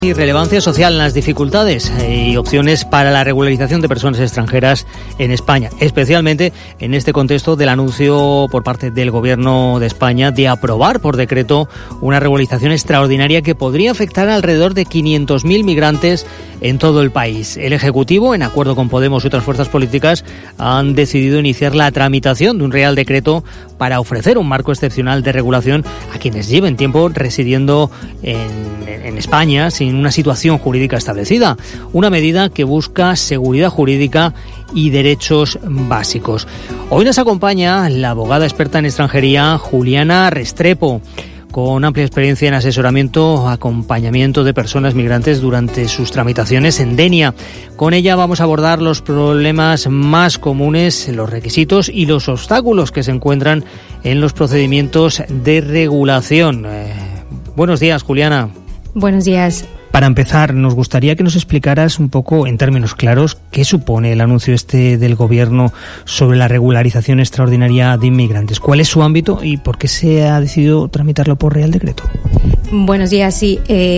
Y relevancia social en las dificultades y opciones para la regularización de personas extranjeras en España, especialmente en este contexto del anuncio por parte del Gobierno de España de aprobar por decreto una regularización extraordinaria que podría afectar a alrededor de 500.000 migrantes en todo el país. El Ejecutivo, en acuerdo con Podemos y otras fuerzas políticas, han decidido iniciar la tramitación de un Real Decreto para ofrecer un marco excepcional de regulación a quienes lleven tiempo residiendo en España sin una situación jurídica establecida. Una medida que busca seguridad jurídica y derechos básicos. Hoy nos acompaña la abogada experta en extranjería Juliana Restrepo, con amplia experiencia en asesoramiento, acompañamiento de personas migrantes durante sus tramitaciones en Denia. Con ella vamos a abordar los problemas más comunes, los requisitos y los obstáculos que se encuentran en los procedimientos de regulación. Buenos días, Juliana. Buenos días. Para empezar, nos gustaría que nos explicaras un poco, en términos claros, qué supone el anuncio del Gobierno sobre la regularización extraordinaria de inmigrantes. ¿Cuál es su ámbito y por qué se ha decidido tramitarlo por Real Decreto? Buenos días, sí.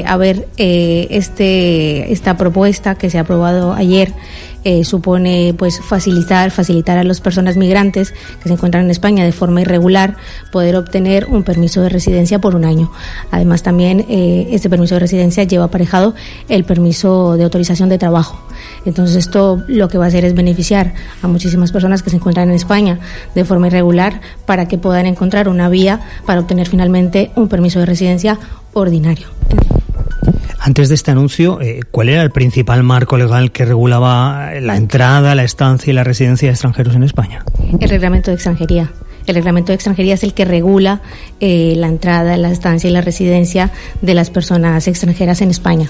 Esta propuesta que se ha aprobado ayer supone pues facilitar a las personas migrantes que se encuentran en España de forma irregular poder obtener un permiso de residencia por un año. Además, también este permiso de residencia lleva aparejado el permiso de autorización de trabajo. Entonces, esto lo que va a hacer es beneficiar a muchísimas personas que se encuentran en España de forma irregular para que puedan encontrar una vía para obtener finalmente un permiso de residencia ordinario. Antes de este anuncio, ¿cuál era el principal marco legal que regulaba la entrada, la estancia y la residencia de extranjeros en España? El reglamento de extranjería. El reglamento de extranjería es el que regula la entrada, la estancia y la residencia de las personas extranjeras en España.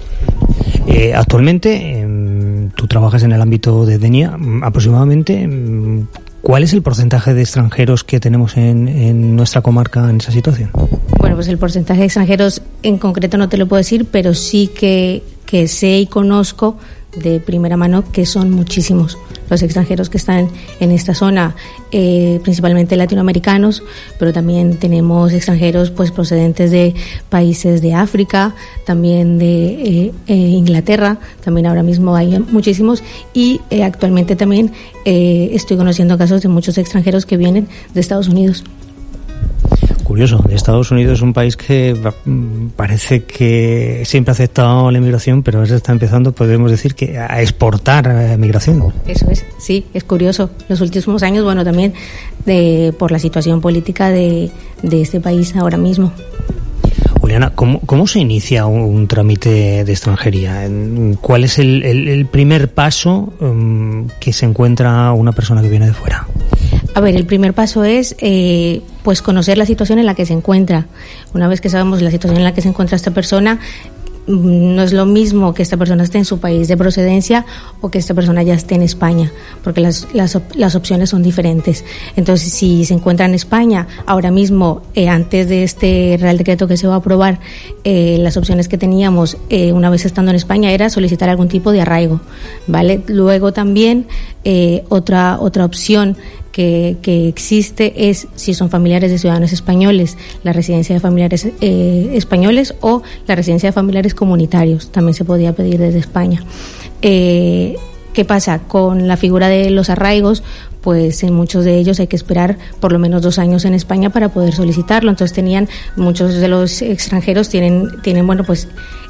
Actualmente, tú trabajas en el ámbito de Denia, aproximadamente. ¿Cuál es el porcentaje de extranjeros que tenemos en nuestra comarca en esa situación? Bueno, pues el porcentaje de extranjeros en concreto no te lo puedo decir, pero sí que sé y conozco de primera mano que son muchísimos los extranjeros que están en esta zona, principalmente latinoamericanos, pero también tenemos extranjeros pues procedentes de países de África, también de Inglaterra, también ahora mismo hay muchísimos, y actualmente también estoy conociendo casos de muchos extranjeros que vienen de Estados Unidos. Curioso, de Estados Unidos es un país que parece que siempre ha aceptado la inmigración, pero ahora se está empezando, podemos decir, que a exportar migración. Eso es, sí, es curioso. Los últimos años, bueno, también por la situación política de este país ahora mismo. Juliana, ¿cómo se inicia un trámite de extranjería? ¿Cuál es el primer paso que se encuentra una persona que viene de fuera? A ver, el primer paso es pues conocer la situación en la que se encuentra. Una vez que sabemos la situación en la que se encuentra esta persona, no es lo mismo que esta persona esté en su país de procedencia o que esta persona ya esté en España, porque las opciones son diferentes. Entonces, si se encuentra en España, ahora mismo, antes de este Real Decreto que se va a aprobar, las opciones que teníamos una vez estando en España era solicitar algún tipo de arraigo, ¿vale? Luego también otra opción que existe es si son familiares de ciudadanos españoles, la residencia de familiares españoles o la residencia de familiares comunitarios, también se podía pedir desde España. ¿Qué pasa? Con la figura de los arraigos, pues en muchos de ellos hay que esperar por lo menos 2 años en España para poder solicitarlo. Entonces muchos de los extranjeros tienen bueno, pues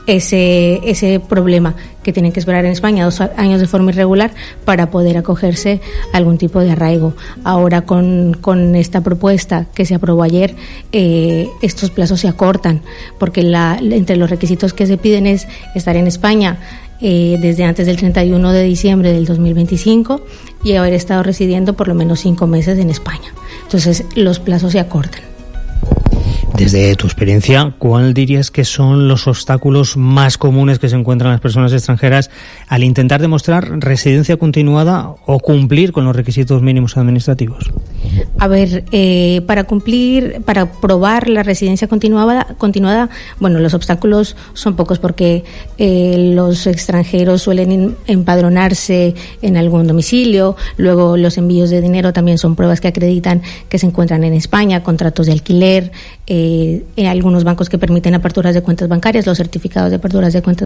ese problema, que tienen que esperar en España 2 años de forma irregular para poder acogerse a algún tipo de arraigo. Ahora con esta propuesta que se aprobó ayer, estos plazos se acortan, porque entre los requisitos que se piden es estar en España desde antes del 31 de diciembre del 2025 y haber estado residiendo por lo menos 5 meses en España. Entonces los plazos se acortan. Desde tu experiencia, ¿cuál dirías que son los obstáculos más comunes que se encuentran las personas extranjeras al intentar demostrar residencia continuada o cumplir con los requisitos mínimos administrativos? A ver, para probar la residencia continuada, bueno, los obstáculos son pocos porque los extranjeros suelen empadronarse en algún domicilio, luego los envíos de dinero también son pruebas que acreditan que se encuentran en España, contratos de alquiler, algunos bancos que permiten aperturas de cuentas bancarias, los certificados de aperturas de cuentas